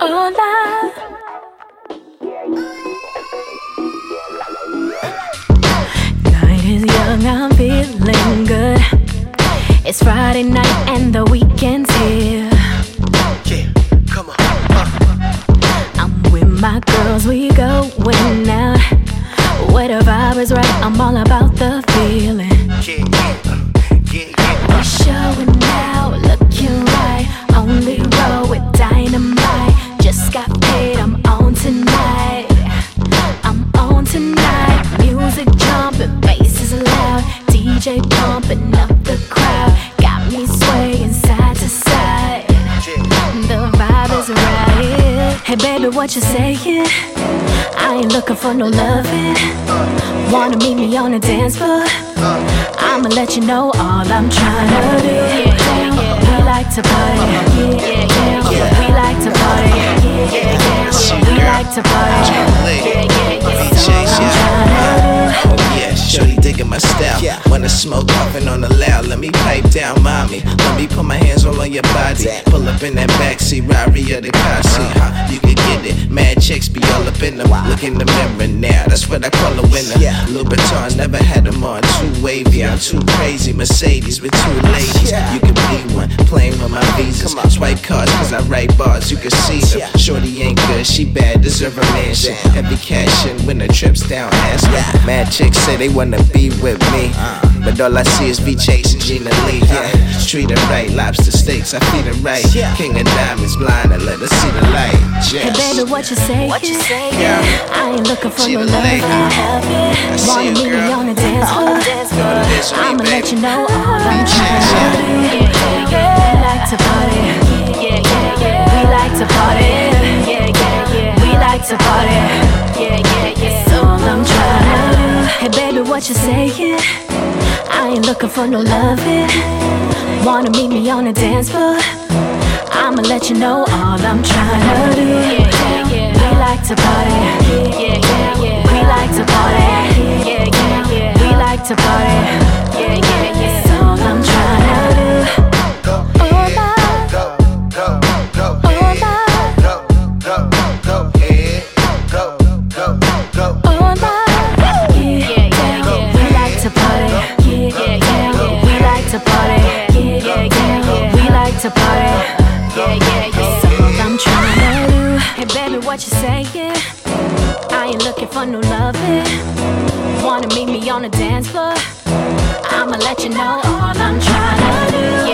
Hola. Night is young, I'm feeling good. It's Friday night and the weekend's here. Yeah, come on. I'm with my girls, we going out. Where the vibe is right, I'm all about the feeling. We're showing out, looking right. Only roll with dynamite. Just got paid, I'm on tonight. I'm on tonight. Music jumping, bass is loud. DJ pumping up the crowd. Got me swaying side to side. The vibe is right. Hey baby, what you saying? I ain't looking for no loving. Wanna meet me on the dance floor? I'ma let you know all I'm tryna do. We like to party. We like to party. We like to party. Yeah, shorty digging my style. When I smoke puffin' on the loud, let me pipe down, mommy. Let me put my hands all on your body. Pull up in that backseat, Rari or the car seat. You can get it. Mad chicks be all up in them. Look in the mirror now, that's what I call a winner. Louis Vuitton, never had them on. Too wavy, I'm too crazy. Mercedes with two ladies. You can be one, playing with my visas. Swipe cards, cause I write bars, you can see them. Shorty ain't good, she bad, deserve a mansion. Heavy cash in when the trip's down, ass. Mad chicks say they wanna be with me, but all I see is be chasing Gina Lee. Treat her right, lobster steaks, I feed her right. King of diamonds, blind, I let her see the light. Hey baby, what you say? I ain't looking for no love. Wanna meet me on the dance floor? I'ma let you know all I'm trying to do. We like to party. We like to party. We like to party. That's all I'm trying to do. Hey baby, what you saying? I ain't looking for no loving. Wanna meet me on the dance floor? I'ma let you know all I'm trying to do. We like to party. We like to party. We like to party. That's all I'm trying to do. Hola. Hola. Hola. We like to party. We like to party. We like to party. That's all I'm trying to do. Hey baby, what you saying? I ain't looking for no loving. Wanna meet me on the dance floor? I'ma let you know all I'm trying to do.